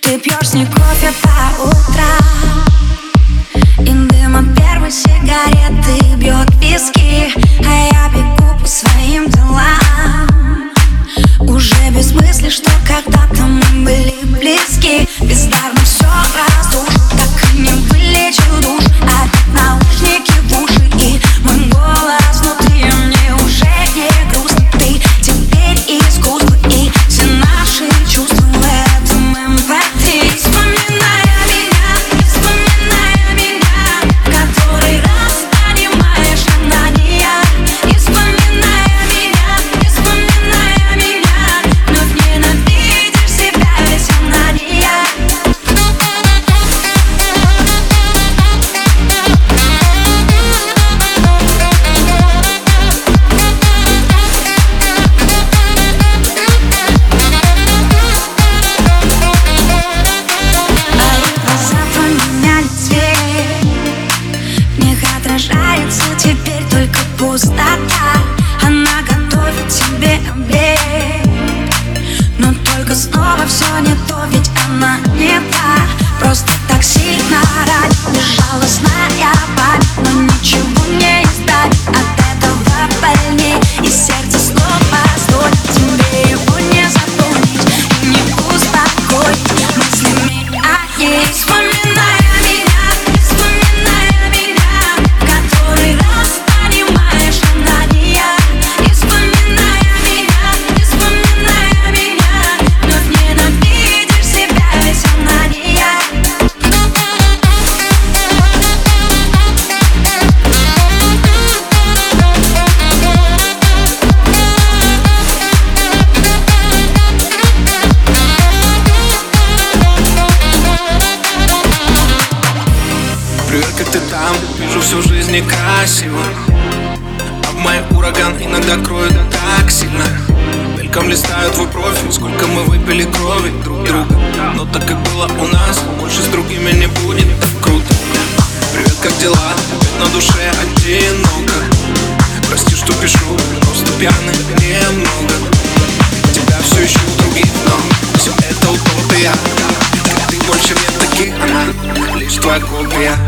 Ты пьешь с ней кофе по утрам, и дым от первой сигареты бьет виски, а я бегу по своим делам. Уже без мысли, что когда-то мы были близки. Бездарно все разрушу, так и не вылечил душ. Опять наушники в уши и мой голос внутри. Мне уже не грустно, ты теперь искусство, и все наши чувства в этом MP3. Вспоминая меня, который раз понимаешь, она не я. И вспоминая меня, вновь ненавидишь себя, ведь она не я. Отражается теперь только пустота. Она готовит тебе обед, но только снова все не то, ведь она не та. Просто так сильно ранит безжалостная память, но ничего не избавит от этого больней. И сердце снова стонет, тебе его не запомнить и не успокоить мыслями о ней. Вспоминая как ты там, вижу всю жизнь некрасиво, а в мой ураган иногда кроет так сильно. Мельком листаю твой профиль, сколько мы выпили крови друг друга. Но так как было у нас, больше с другими не будет так круто. Привет, как дела? Опять на душе одиноко. Прости, что пишу, просто пьяный немного. Тебя все ищу в других, но все это утопия. Как ты больше нет таких, она лишь твоя копия.